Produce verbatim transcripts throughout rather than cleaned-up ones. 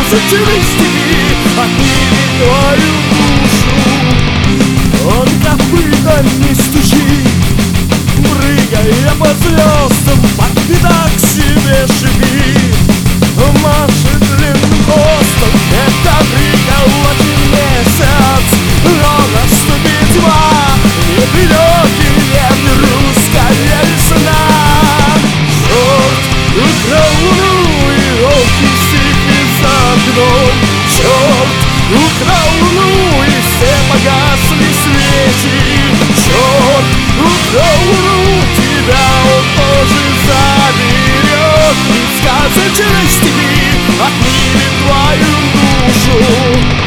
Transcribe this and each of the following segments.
сказочной степи отнимет твою душу. Он копытами стучит, прыгая по звездам, под пятак себе шипит. Машет длинным хвостом, это приколотый месяц. Но наступит тьма, не придет и нет русская весна. Черт украл луну, и волки стихли за окном. Черт украл луну, и все погасли свечи. Черт украл луну, тебя он тоже заберет. И сказочной степи отнимет твою душу.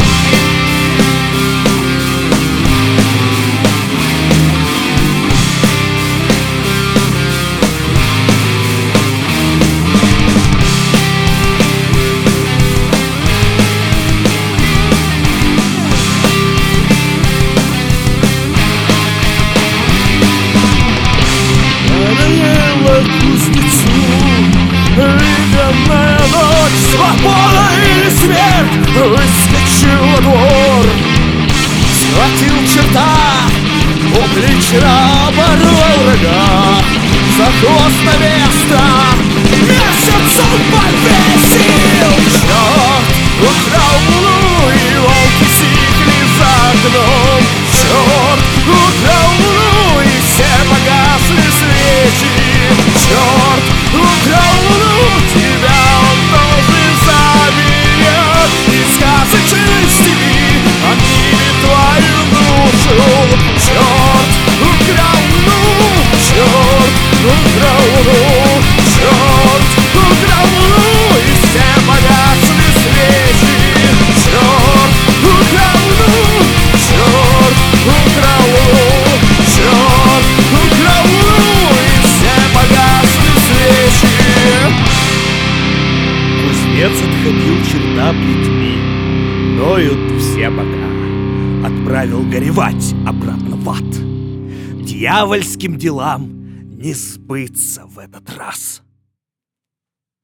Ледяная ночь, свобода или смерть, выскочил во двор. Схватил черта, публично оборвал рога. За хвост на место месяц он повесил. Черт украл луну, и волки стихли за окном. Черт украл луну, и все погасли свечи. Черт украл луну, тебя он тоже заберет. И сказочной степи отнимет твою душу. Черт украл луну, черт украл луну, черт украл луну, и все погасли свечи. Черт украл луну, черт украл луну, черт украл луну, и все погасли свечи. Кузнец отходил черта плетьми, ноют все бока. Отправил горевать обратно в ад. Дьявольским делам не сбыться в этот раз.